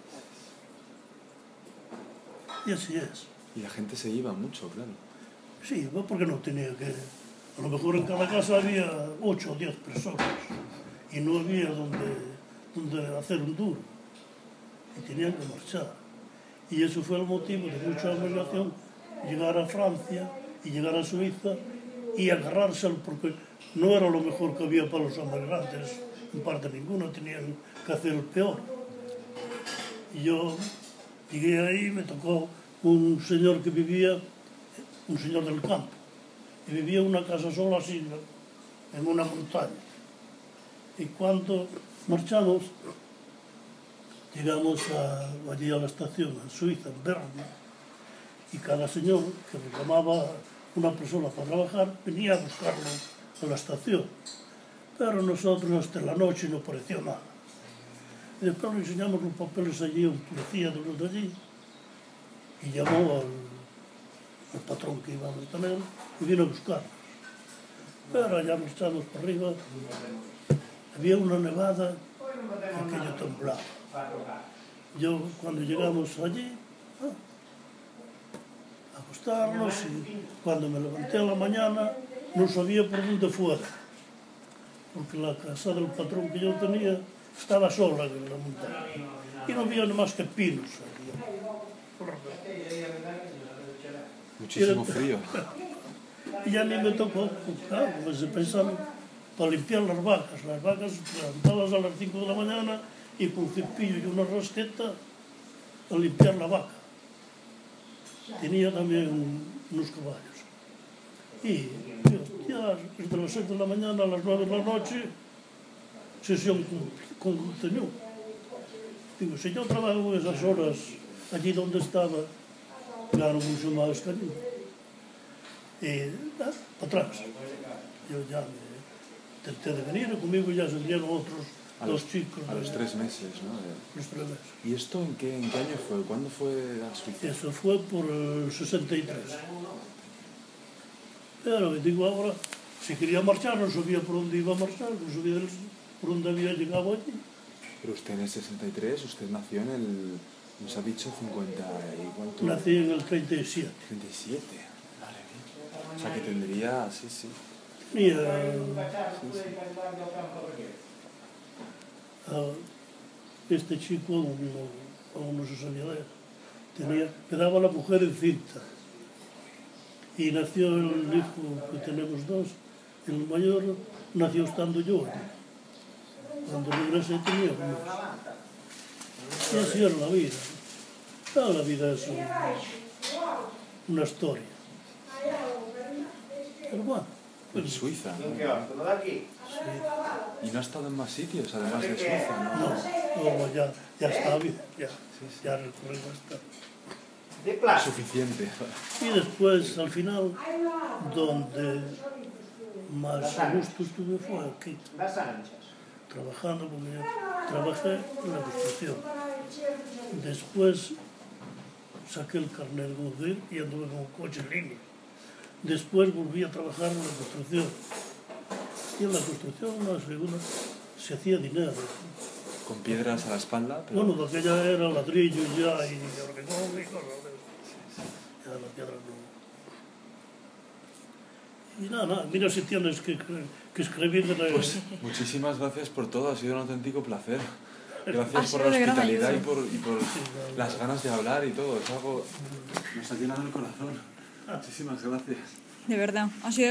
Y así es. Y la gente se iba mucho, claro. Sí, porque no tenía que... A lo mejor en cada casa había ocho o diez personas y no había donde, donde hacer un duro. Y tenían que marchar. Y eso fue el motivo de mucha migración, llegar a Francia y llegar a Suiza y agarrárselo, porque no era lo mejor que había para los emigrantes. En parte ninguno, tenían que hacer el peor. Y yo llegué ahí, me tocó un señor que vivía, un señor del campo, y vivía en una casa sola así, en una montaña. Y cuando marchamos, llegamos a, allí a la estación, en Suiza, en Berna, y cada señor que reclamaba una persona para trabajar venía a buscarlo a la estación. Pero nosotros hasta la noche no apareció nada. Y después le enseñamos los papeles allí a un policía de los de allí, y llamó al, al patrón que íbamos también, y vino a buscarnos. Pero allá marchamos para arriba, había una nevada, aquello temblaba. Yo, cuando llegamos allí, ah, acostarnos y cuando me levanté a la mañana no sabía por dónde fuera, porque la casa del patrón que yo tenía estaba sola en la montaña y no había nada más que pinos. Muchísimo frío. Y ya ni me tocó, claro, pues pensando para limpiar las vacas. Las vacas levantabas a las cinco de la mañana y con un cepillo y una rasqueta a limpiar la vaca. Tenía también unos caballos. Y, hostia, desde las seis de la mañana a las nueve de la noche, sesión con contenido. Digo, si yo trabajo esas horas allí donde estaba, claro, mucho más cariño. Y, ah, para atrás. Yo ya me intenté de venir, conmigo ya se vinieron otros A dos los, chicos. a los de- tres meses, ¿no? De- los tres meses. ¿Y esto en qué, en qué año fue? ¿Cuándo fue a Suiza? Eso fue por el sesenta y tres. Pero digo ahora, si quería marchar, no sabía por dónde iba a marchar, no sabía por dónde había llegado allí. Pero usted en el sesenta y tres, usted nació en el, nos ha dicho cincuenta y cuánto. Nací en el treinta y siete. treinta y siete, madre mía. O sea que tendría, sí, sí. Tenía sí, sí. a este chico, aún no, aún no se sabía de él. Tenía, quedaba la mujer encinta. Y nació el hijo, que tenemos dos, el mayor nació estando yo allí. Cuando regresé tenía un mes. Y así era la vida. Toda la vida es una, una historia. Pero bueno, En Suiza, ¿no? ¿Qué vas? ¿Tú de aquí? Y no ha estado en más sitios, además de Suiza, ¿no? no, no, ya, ya está bien, ya, ya recorrí bastante. De plástico. Suficiente. Y después, al final, donde más a gusto estuve fue aquí, Las anchas. trabajando, porque yo trabajé en la construcción. Después saqué el carnet de conducir y anduve con un coche en línea. Después volví a trabajar en la construcción. Y en la construcción, la segunda, se hacía dinero. Con piedras a la espalda, pero... Bueno, de aquella era ladrillo ya y hormigón y cosas de eso. Ya la piedra no. Y nada, nada, mira si tienes que, que escribir de la... Pues muchísimas gracias por todo, ha sido un auténtico placer. Gracias Ha por sido la de gran hospitalidad y ayuda. por, y por las ganas de hablar y todo. Es algo... Nos ha llenado el corazón. Muchísimas gracias. De verdad, ha sido